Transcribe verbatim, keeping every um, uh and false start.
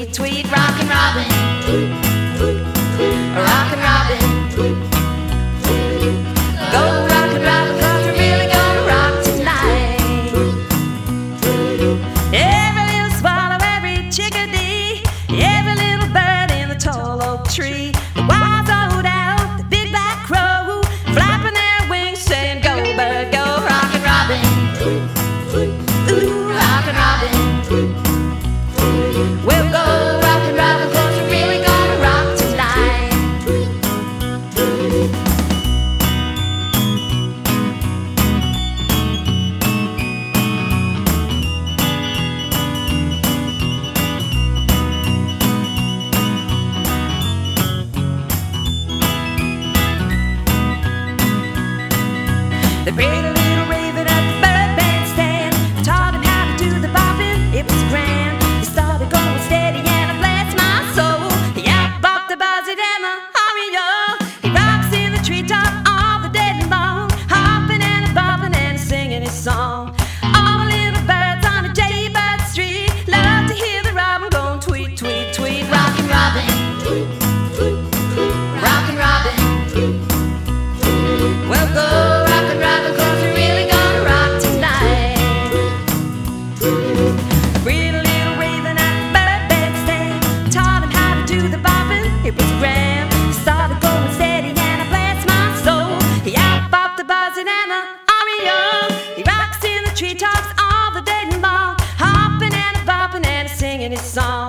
tweet, tweet, rockin' Robin, rockin' Robin. Go rockin' Robin, 'cause we're really gonna rock tonight. Every little swallow, every chickadee, every little bird in the tall oak tree, the wise old owl, the big black crow, flapping their wings, saying, go bird, go, rockin' Robin. Ooh, rockin' Robin. We'll go rockin' Robin, 'cause we're really gonna rock tonight. The pretty little raven at the bird bandstand taught him how to do the bopping. It was grand. He started going steady and it blessed my soul. He out-bopped the buzzard and the oriole. He rocks in the treetop all the day long, hopping and a bopping and a singing his song. All the little birds on the jaybird street love to hear the robin going tweet, tweet, tweet, rockin' Robin, rockin' Robin. We'll go rockin' Robin, 'cause we're really gonna rock tonight. Pretty little raven at the bird bandstand taught him how to do the bopping. It was grand. He started going steady and it blessed my soul. He out-bopped the buzzard and the oriole. He rocks in the treetops all the day long, hopping and a bopping and a singing his song.